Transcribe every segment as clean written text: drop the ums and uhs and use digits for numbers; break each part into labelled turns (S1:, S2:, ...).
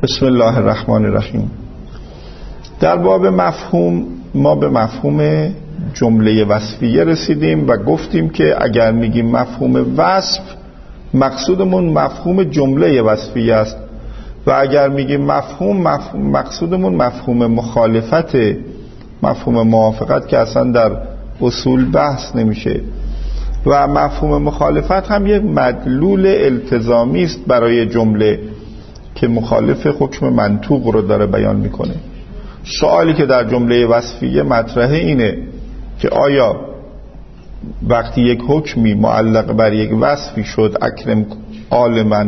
S1: بسم الله الرحمن الرحیم. در باب مفهوم ما به مفهوم جمله وصفیه رسیدیم و گفتیم که اگر میگیم مفهوم وصف مقصودمون مفهوم جمله وصفیه است و اگر میگیم مقصودمون مفهوم مخالفت، مفهوم موافقت که اصلا در اصول بحث نمیشه و مفهوم مخالفت هم یک مدلول التزامی است برای جمله که مخالف حکم منطوق رو داره بیان میکنه. سوالی که در جمله وصفیه مطرحه اینه که آیا وقتی یک حکمی معلق بر یک وصفی شد، اکرم عالما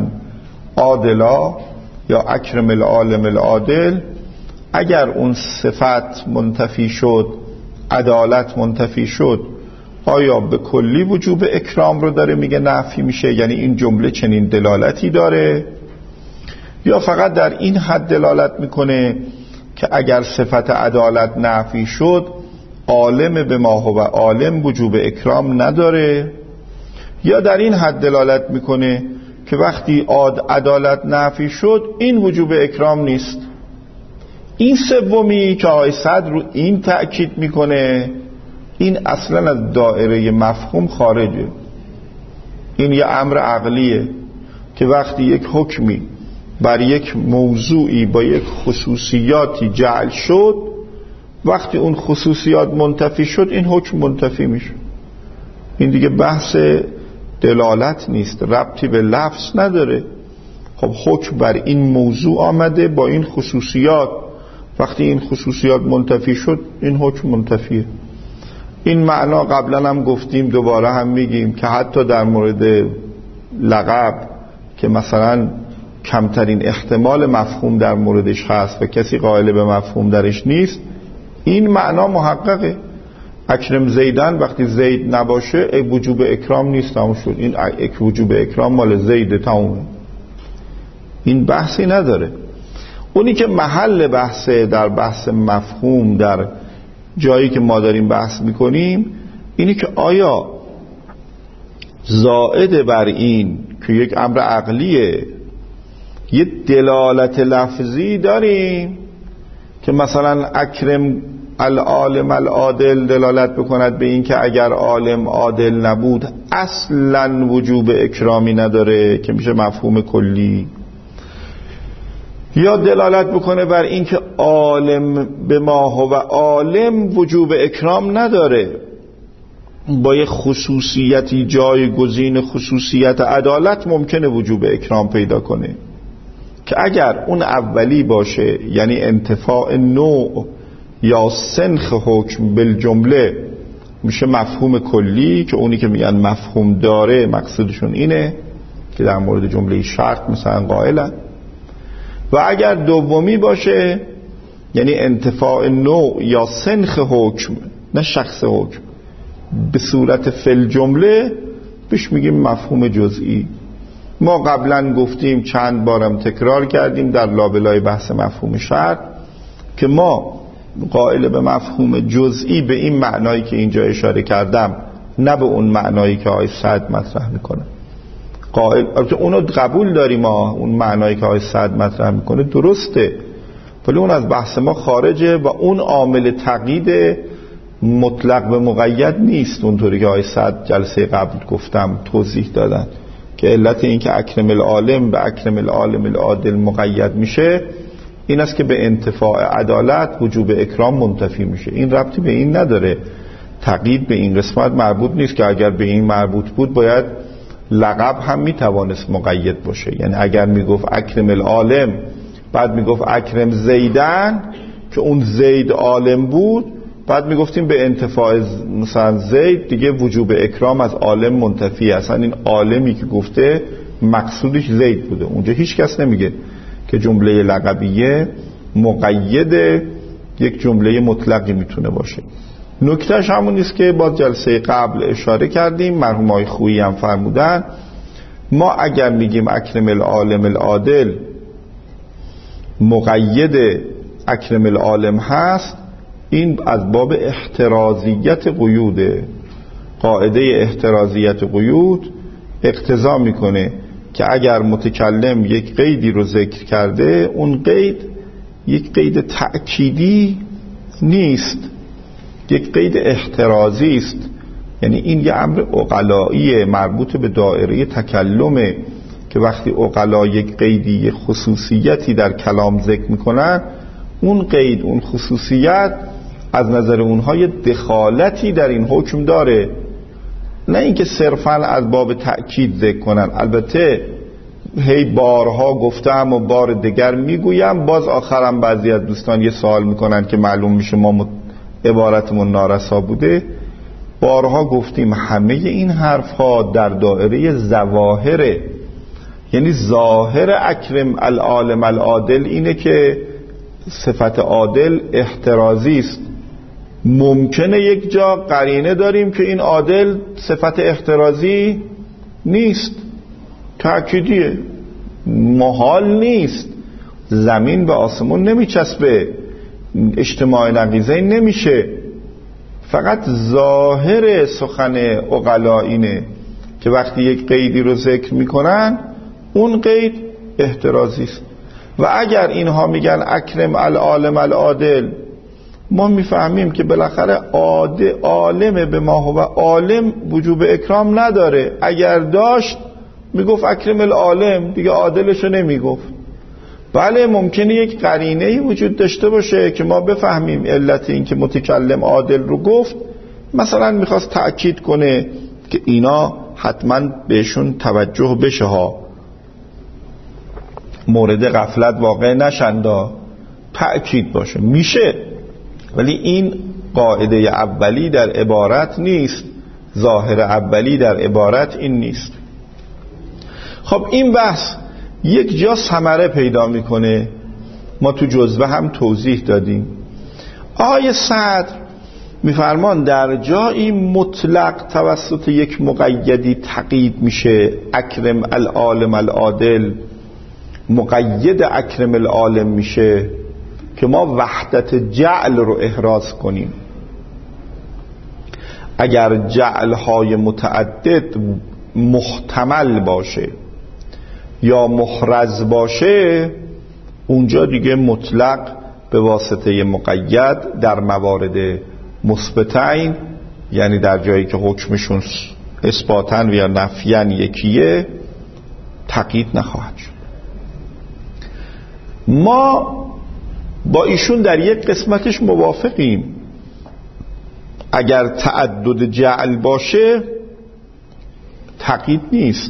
S1: عادلا یا اکرم العالم العادل، اگر اون صفت منتفی شد، عدالت منتفی شد، آیا به کلی وجوب اکرام رو داره میگه نفی میشه؟ یعنی این جمله چنین دلالتی داره یا فقط در این حد دلالت میکنه که اگر صفت عدالت نفی شد عالم به ما هو عالم وجوب اکرام نداره، یا در این حد دلالت میکنه که وقتی عدالت نفی شد این وجوب اکرام نیست. این سومی که آقای صدر رو این تأکید میکنه این اصلا از دائره مفهوم خارجه. این یه امر عقلیه که وقتی یک حکمی بر یک موضوعی با یک خصوصیاتی جعل شد، وقتی اون خصوصیات منتفی شد این حکم منتفی میشه. این دیگه بحث دلالت نیست، ربطی به لفظ نداره. خب حکم بر این موضوع آمده با این خصوصیات، وقتی این خصوصیات منتفی شد این حکم منتفیه. این معنا قبلا هم گفتیم، دوباره هم میگیم که حتی در مورد لقب که مثلا کمترین احتمال مفهوم در موردش هست و کسی قائل به مفهوم درش نیست، این معنا محققه. اکرم زیدن وقتی زید نباشه وجوب اکرام نیست، تموم شد. این وجوب اکرام مال زید، تمومه. این بحثی نداره. اونی که محل بحثه در بحث مفهوم، در جایی که ما داریم بحث میکنیم، اینی که آیا زائد بر این که یک امر عقلیه یه دلالت لفظی داریم که مثلا اکرم العالم العادل دلالت بکند به این که اگر عالم عادل نبود اصلا وجوب اکرامی نداره که میشه مفهوم کلی، یا دلالت بکنه بر این که عالم به ما هو عالم وجوب اکرام نداره، با یه خصوصیتی جایگزین خصوصیت عدالت ممکنه وجوب اکرام پیدا کنه که اگر اون اولی باشه، یعنی انتفاع نوع یا سنخ حکم بالجمله، میشه مفهوم کلی که اونی که میگن مفهوم داره مقصودشون اینه که در مورد جمله شرط مثلا قائلن. و اگر دومی باشه یعنی انتفاع نوع یا سنخ حکم نه شخص حکم به صورت فل جمله، بهش میگیم مفهوم جزئی. ما قبلا گفتیم، چند بارم تکرار کردیم در لابلای بحث مفهوم شرط که ما قائل به مفهوم جزئی به این معنایی که اینجا اشاره کردم، نه به اون معنایی که آقای سعد مطرح میکنه. قائل اونو قبول داریم، ما اون معنایی که آقای سعد مطرح میکنه درسته، ولی اون از بحث ما خارجه و اون عامل تقیید مطلق به مقید نیست. اونطوری که آقای سعد جلسه قبل گفتم توضیح دادن که علت این که اکرم العالم به اکرم العالم العادل مقید میشه این است که به انتفاع عدالت وجوب اکرام منتفی میشه. این ربطی به این نداره، تقیید به این قسمت مربوط نیست که اگر به این مربوط بود باید لقب هم میتوانست مقید باشه. یعنی اگر میگفت اکرم العالم بعد میگفت اکرم زیدن که اون زید عالم بود، بعد میگفتیم به انتفاع مثلا زید دیگه وجوب اکرام از عالم منتفی. اصلا این عالمی که گفته مقصودش زید بوده. اونجا هیچ کس نمیگه که جمله لقبیه مقید یک جمله مطلقی میتونه باشه. نکتهش همون نیست که باز جلسه قبل اشاره کردیم، مرحوم آقای خویی هم فرمودن ما اگر میگیم اکرم العالم العادل مقید اکرم العالم هست، این از باب احترازیت قیوده. قاعده احترازیت قیود اقتضا میکنه که اگر متکلم یک قیدی رو ذکر کرده، اون قید یک قید تأکیدی نیست، یک قید احترازی است. یعنی این یه امر عقلایی مربوط به دایره تکلمه که وقتی عقلا یک قیدی، یک خصوصیتی در کلام ذکر میکنن، اون قید، اون خصوصیت از نظر اونها یه دخالتی در این حکم داره، نه اینکه صرفاً از باب تأکید ذکر کنن. البته هی بارها گفتم و بار دیگر میگویم، باز آخرم بعضی از دوستان یه سوال میکنن که معلوم میشه ما عبارتمون نارسا بوده. بارها گفتیم همه این حرفها در دایره ظواهره، یعنی ظاهر اکرم العالم العادل اینه که صفت عادل احترازی است. ممکنه یک جا قرینه داریم که این عادل صفت احترازی نیست، تأکیدیه، محال نیست، زمین به آسمون نمیچسبه، اجتماع نقیضه نمیشه. فقط ظاهر سخن عقلا اینه که وقتی یک قیدی رو ذکر میکنن، اون قید احترازی است. و اگر اینها میگن اکرم العالم العادل، ما میفهمیم که بالاخره عالم به ما هو عالم وجوب اکرام نداره. اگر داشت میگفت اکرم العالم، دیگه عادلشو نمیگفت. بله ممکنه یک قرینه‌ای وجود داشته باشه که ما بفهمیم علت این که متکلم عادل رو گفت، مثلا میخواست تأکید کنه که اینا حتما بهشون توجه بشه ها، مورد غفلت واقع نشندا، تأکید باشه، میشه. ولی این قاعده اولی در عبارت نیست، ظاهر اولی در عبارت این نیست. خب این بحث یک جا ثمره پیدا میکنه، ما تو جزوه هم توضیح دادیم. آقای صدر میفرمان در جایی مطلق توسط یک مقیدی تقیید میشه، اکرم العالم العادل مقید اکرم العالم میشه که ما وحدت جعل رو احراز کنیم. اگر جعلهای متعدد محتمل باشه یا محرز باشه، اونجا دیگه مطلق به واسطه مقید در موارد مثبتین، یعنی در جایی که حکمشون اثباتن و یا نفیان یکیه، تقیید نخواهد شد. ما با ایشون در یک قسمتش موافقیم. اگر تعدد جعل باشه تقیید نیست،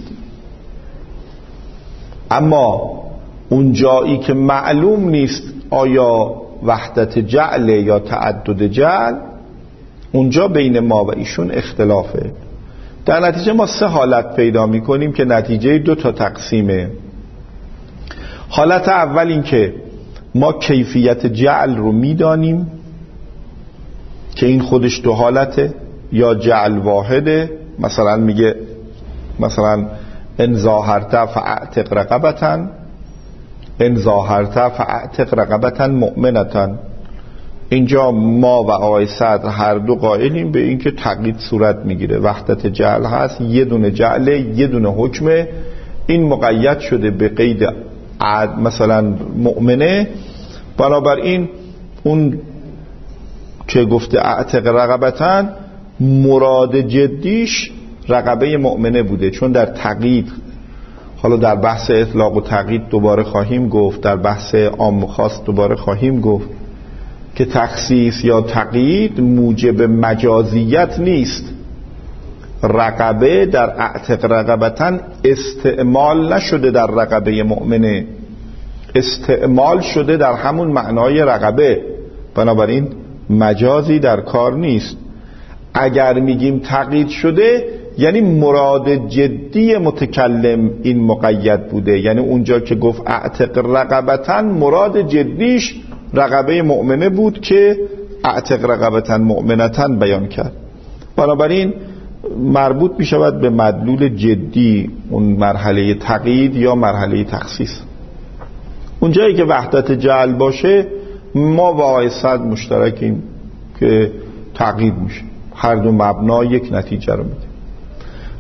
S1: اما اون جایی که معلوم نیست آیا وحدت جعل یا تعدد جعل، اونجا بین ما و ایشون اختلافه. در نتیجه ما سه حالت پیدا میکنیم که نتیجه 2 تا تقسیمه. حالت اول این که ما کیفیت جعل رو میدانیم که این خودش 2 حالته، یا جعل واحده، مثلا میگه مثلا ان ظاهرت فاعتق رقبتن، ان ظاهرت فاعتق رقبتن مؤمنتن. اینجا ما و آقای صدر هر دو قائلیم به این که تقیید صورت میگیره، وحدت جعل هست، یه دونه جعله، یه دونه حکمه، این مقید شده به قید مثلا مؤمنه. بنابراین اون که گفته اعتق رقبتن، مراد جدیش رقبه مؤمنه بوده، چون در تقیید، حالا در بحث اطلاق و تقیید دوباره خواهیم گفت، در بحث عام و خاص دوباره خواهیم گفت که تخصیص یا تقیید موجب مجازیت نیست. رقبه در اعتق رقبتن استعمال نشده در رقبه مؤمنه، استعمال شده در همون معنای رقبه، بنابراین مجازی در کار نیست. اگر میگیم تقیید شده، یعنی مراد جدی متکلم این مقید بوده، یعنی اونجا که گفت اعتق رقبتن، مراد جدیش رقبه مؤمنه بود که اعتق رقبتن مؤمنتن بیان کرد. بنابراین مربوط می شود به مدلول جدی، اون مرحله تقیید یا مرحله تخصیص. اونجایی که وحدت جعل باشه، ما و آقای صدر مشترکیم که تقیید میشه، هر دو مبنا یک نتیجه رو میده.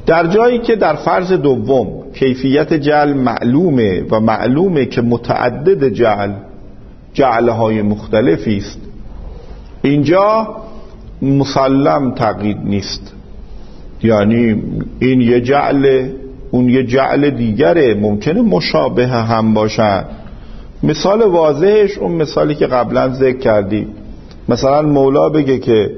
S1: در جایی که در فرض دوم کیفیت جعل معلومه و معلومه که متعدد جعلهای مختلفی است، اینجا مسلم تقیید نیست. یعنی این یه جعل اون یه جعل دیگره، ممکنه مشابه هم باشن. مثال واضحش اون مثالی که قبلا ذکر کردی، مثلا مولا بگه که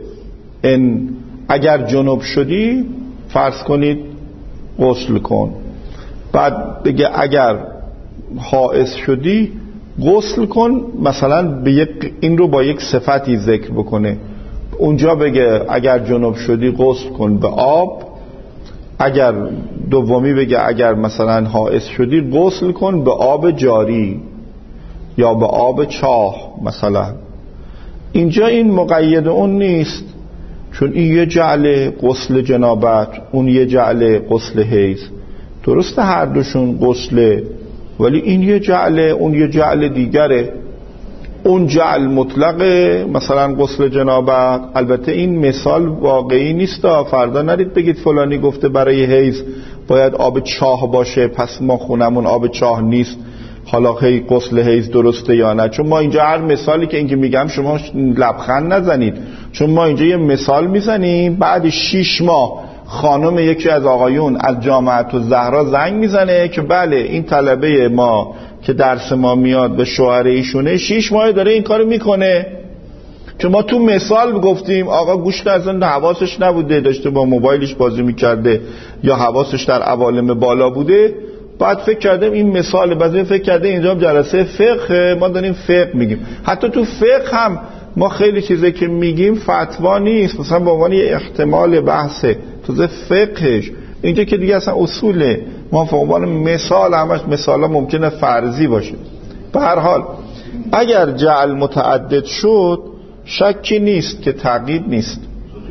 S1: اگر جنوب شدی فرض کنید غسل کن، بعد بگه اگر حائض شدی غسل کن، مثلا این رو با یک صفتی ذکر بکنه. اونجا بگه اگر جنوب شدی غسل کن به آب، اگر دومی بگه اگر مثلا حائض شدی غسل کن به آب جاری یا به آب چاه مثلا. اینجا این مقید اون نیست، چون این یه جعل غسل جنابت، اون یه جعل غسل حیض. درسته هر دوشون غسله، ولی این یه جعل اون یه جعل دیگره. اون جعل مطلقه، مثلا غسل جنابت. البته این مثال واقعی نیست، فردا نرید بگید فلانی گفته برای حیض باید آب چاه باشه پس ما خونمون آب چاه نیست، حالا غسل حیض درسته یا نه. چون ما اینجا هر مثالی که اینکه میگم شما لبخند نزنید، چون ما اینجا یه مثال میزنیم، بعد 6 ماه خانم یکی از آقایون از جامعه الزهرا زنگ میزنه که بله این طلبه ما که درس ما میاد به شوهر ایشونه 6 ماه داره این کارو میکنه. که ما تو مثال گفتیم آقا گوش نزن، حواسش نبوده، داشته با موبایلش بازی میکرده یا حواسش در عوالم بالا بوده. بعد فکر کردیم این مثال، بعضی فکر کرده اینجا جلسه فقه، ما داریم فقه میگیم. حتی تو فقه هم ما خیلی چیزی که میگیم فتوا نیست، مثلا به عنوان یه احتمال بحثه تو فقهش. اینجا که دیگه اصلا اصوله، ما به عنوان مثال همش مثالا ممکنه فرضی باشه. به هر حال اگر جعل متعدد شد شکی نیست که تقیید نیست.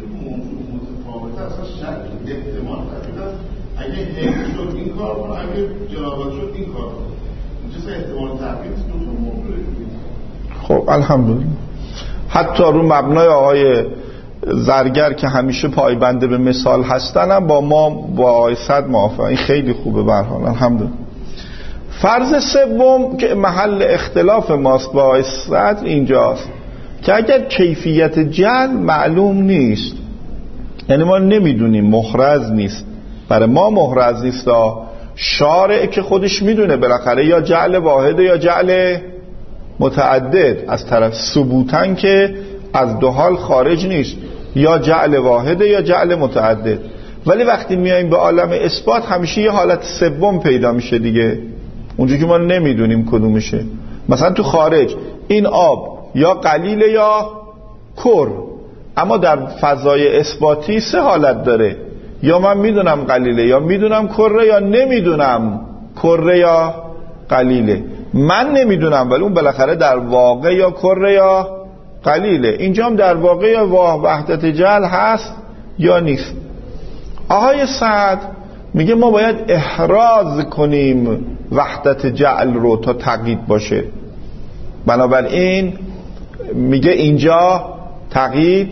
S1: خب الحمدلله. حتی رو مبنای آقای زرگر که همیشه پایبنده به مثال هستن هم با ما با آقای صد موافقه. این خیلی خوبه به هر حال الحمدلله. فرض سوم که محل اختلاف ماست با آقای صد اینجاست که اگر کیفیت جعل معلوم نیست، یعنی ما نمیدونیم، محرز نیست، برای ما محرز نیست، شارع که خودش میدونه بالاخره یا جعل واحده یا جعل متعدد، از طرف ثبوتن که از دو حال خارج نیست، یا جعل واحده یا جعل متعدد. ولی وقتی میایم به عالم اثبات همیشه یه حالت سوم پیدا میشه دیگه، اونجا که ما نمیدونیم کدومشه. مثلا تو خارج این آب یا قلیل یا کر، اما در فضای اثباتی 3 حالت داره، یا من میدونم قلیله یا میدونم کره یا نمیدونم کره یا قلیله. من نمیدونم ولی اون بالاخره در واقع یا کره یا قلیله. اینجا هم در واقع یا وحدت جعل هست یا نیست. آقای سعد میگه ما باید احراز کنیم وحدت جعل رو تا تقیید باشه. بنابراین میگه اینجا تقیید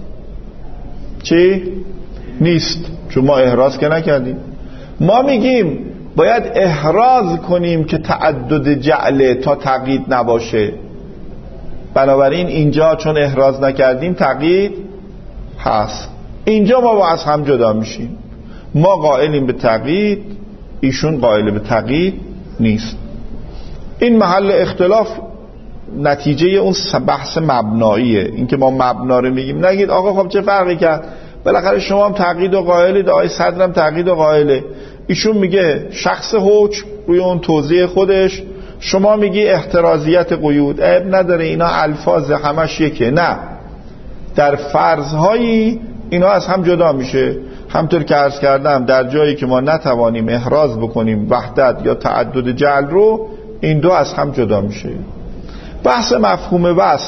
S1: چی؟ نیست، چون ما احراز که نکردیم. ما میگیم باید احراز کنیم که تعدد جعله تا تقیید نباشه. بنابراین اینجا چون احراز نکردیم تقیید هست. اینجا ما با از هم جدا میشیم، ما قائلیم به تقیید، ایشون قائل به تقیید نیست. این محل اختلاف نتیجه اون بحث مبناییه. این که ما مبنا رو میگیم، نگید آقا خب چه فرقی کرد، بالاخره شما هم تقیید و قائلید، آقای صدرم تقیید و قائله. ایشون میگه شخص حکم روی اون توضیح خودش، شما میگی احترازیت قیود، عیب نداره، اینا الفاظ همش یکه. نه، در فرضهایی اینا از هم جدا میشه. همطور که عرض کردم در جایی که ما نتوانیم احراز بکنیم وحدت یا تعدد جعل رو، این دو از هم جدا میشه. بحث مفهوم وصف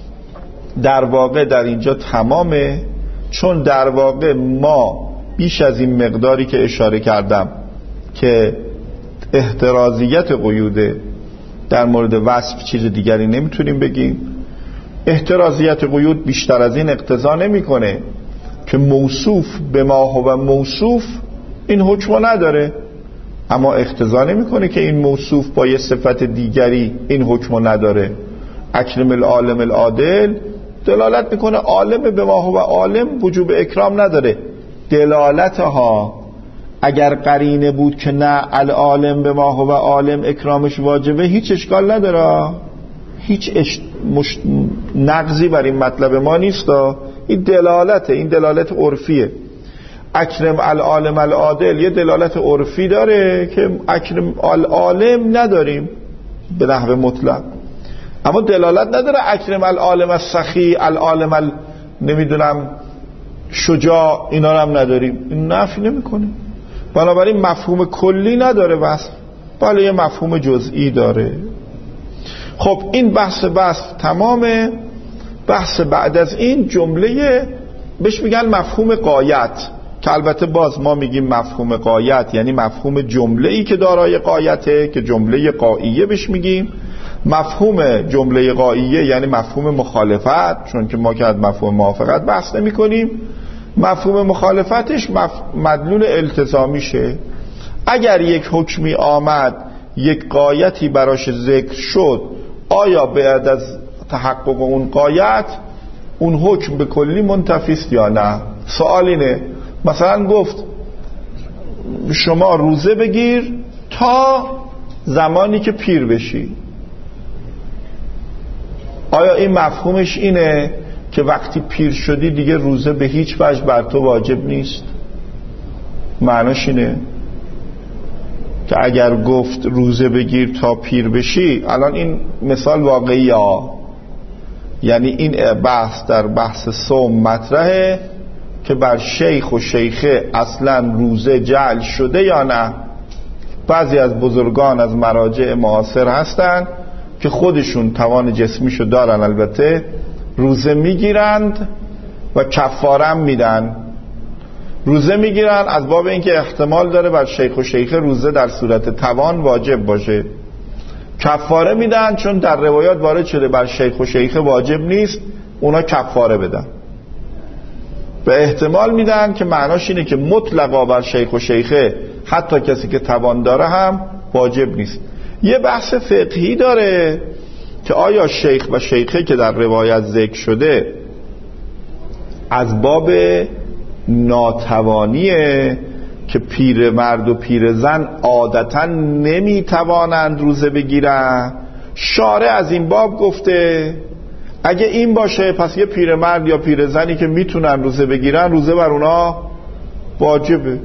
S1: در واقع در اینجا تمامه، چون در واقع ما بیش از این مقداری که اشاره کردم که احترازیت قیوده، در مورد وصف چیز دیگری نمیتونیم بگیم. احترازیت قیود بیشتر از این اقتضا نمیکنه که موصوف به ما هو موصوف این حکم نداره، اما اقتضا نمیکنه که این موصوف با یه صفت دیگری این حکم نداره. اکرم العالم العادل دلالت میکنه عالم به ما هو عالم وجوب اکرام نداره. دلالتها اگر قرینه بود که نه العالم به ما هو عالم اکرامش واجبه، هیچ اشکال نداره، هیچ نقضی بر این مطلب ما نیست. این دلالته، این دلالت عرفیه. اکرم العالم العادل یه دلالت عرفی داره که اکرم العالم نداریم به نحو مطلق، اما دلالت نداره اکرم العالم السخی، العالم نمیدونم شجاع، اینا رو هم نداریم. این نفی نمیکنه. بنابراین مفهوم کلی نداره وصف، بله یه مفهوم جزئی داره. خب این بحث تمامه. بحث بعد از این جمله بهش میگن مفهوم غایت، که البته باز ما میگیم مفهوم غایت یعنی مفهوم جمله‌ای که دارای غایته، که جمله غاییه بهش میگیم. مفهوم جمله غاییه یعنی مفهوم مخالفت، چون که ما که از مفهوم موافقت بحث نمی کنیم. مفهوم مخالفتش مدلول التزامیشه. اگر یک حکمی آمد یک غایتی براش ذکر شد، آیا بعد از تحقق اون غایت اون حکم به کلی منتفیست یا نه؟ سوال اینه. مثلا گفت شما روزه بگیر تا زمانی که پیر بشی، آیا این مفهومش اینه که وقتی پیر شدی دیگه روزه به هیچ وجه بر تو واجب نیست؟ معناش اینه که اگر گفت روزه بگیر تا پیر بشی، الان این مثال واقعی ها، یعنی این بحث در بحث صوم مطرحه که بر شیخ و شیخه اصلا روزه جعل شده یا نه. بعضی از بزرگان از مراجع معاصر هستن که خودشون توان جسمیشو دارن، البته روزه میگیرند و کفاره میدن. روزه میگیرن از باب اینکه احتمال داره بر شیخ و شیخه روزه در صورت توان واجب باشه. کفاره میدن چون در روایات وارد شده بر شیخ و شیخه واجب نیست، اونا کفاره بدن. به احتمال میدن که معناش اینه که مطلقا بر شیخ و شیخه حتی کسی که توان داره هم واجب نیست. یه بحث فقهی داره که آیا شیخ و شیخه که در روایت ذکر شده از باب ناتوانیه که پیر مرد و پیر زن عادتا نمیتوانند روزه بگیرن؟ شارع از این باب گفته اگه این باشه پس یه پیر مرد یا پیر زنی که میتونن روزه بگیرن روزه بر اونا واجبه.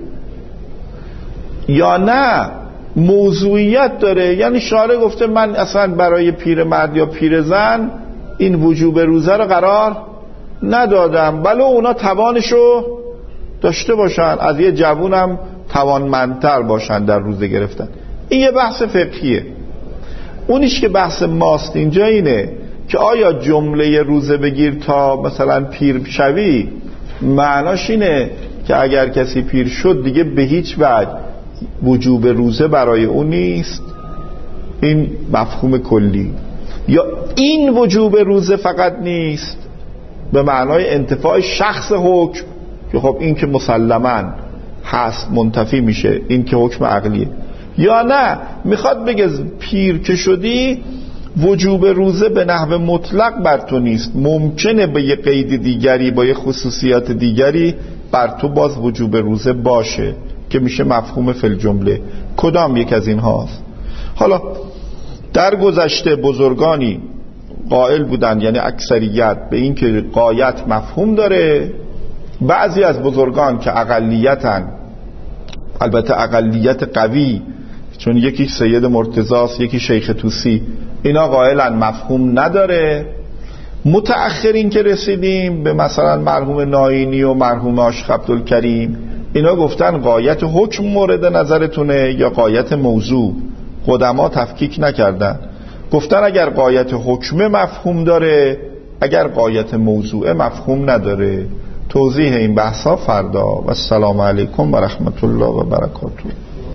S1: یا نه موضوعیت داره، یعنی شارع گفته من اصلا برای پیر مرد یا پیر زن این وجوب روزه رو قرار ندادم، بله اونا توانشو داشته باشن، از یه جوونم توانمندتر باشن در روزه گرفتن. این یه بحث فقهیه. اونیش که بحث ماست اینجا اینه که آیا جمله روزه بگیر تا مثلا پیر شوی معناش اینه که اگر کسی پیر شد دیگه به هیچ وجه وجوب روزه برای اون نیست؟ این مفهوم کلی. یا این وجوب روزه فقط نیست به معنای انتفاع شخص حکم که خب این که مسلماً هست منتفی میشه، این که حکم عقلیه. یا نه میخواد بگه پیر که شدی وجوب روزه به نحو مطلق بر تو نیست، ممکنه به یه قید دیگری با یه خصوصیات دیگری بر تو باز وجوب روزه باشه که میشه مفهوم فی الجمله. کدام یک از این هاست؟ حالا در گذشته بزرگانی قائل بودن، یعنی اکثریت، به این که غایت مفهوم داره. بعضی از بزرگان که اقلیتن، البته اقلیت قوی، چون یکی سید مرتضاست یکی شیخ طوسی، اینا قائلن مفهوم نداره. متأخرین که رسیدیم به مثلا مرحوم ناینی و مرحوم عاشق عبدالکریم، اینا گفتن غایت حکم مورد نظرتونه یا غایت موضوع. قدما تفکیک نکردن، گفتن اگر غایت حکم مفهوم داره، اگر غایت موضوع مفهوم نداره. توضیح این بحثا فردا. و السلام علیکم و رحمت الله و برکاته.